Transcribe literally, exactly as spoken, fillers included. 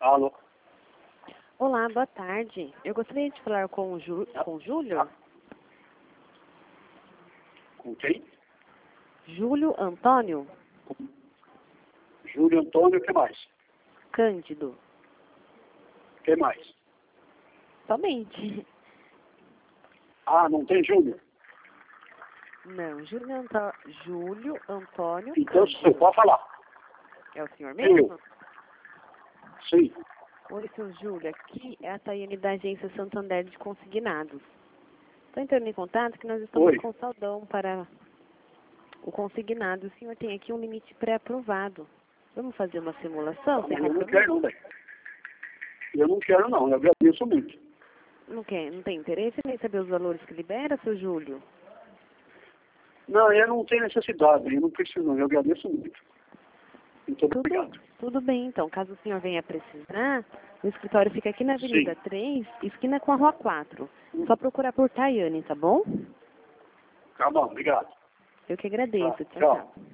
Alô? Olá, boa tarde. Eu gostaria de falar com o, Ju, com o Júlio. Com quem? Júlio Antônio Júlio Antônio, o que mais? Cândido. O que mais? Somente. Ah, não tem Júlio? Não, Júlio, Antó Júlio Antônio Então, Cândido. você pode falar. É o senhor Eu. mesmo? Sim. Oi, seu Júlio. Aqui é a Tayane da agência Santander de Consignados. Estou entrando em contato que nós estamos Oi. com saldão para o consignado. O senhor tem aqui um limite pré-aprovado. Vamos fazer uma simulação? Não, sem mas eu não compromisso? quero não, velho. Eu não quero não, eu agradeço muito. Não quer? Não tem interesse em saber os valores que libera, seu Júlio? Não, eu não tenho necessidade, eu não preciso não, eu agradeço muito. Muito Tudo, obrigado. tudo bem, então. Caso o senhor venha precisar, o escritório fica aqui na Avenida Sim. três, esquina com a Rua quatro. Só procurar por Tayane, tá bom? Tá bom, obrigado. Eu que agradeço. Tá, Tchau, tchau. tchau.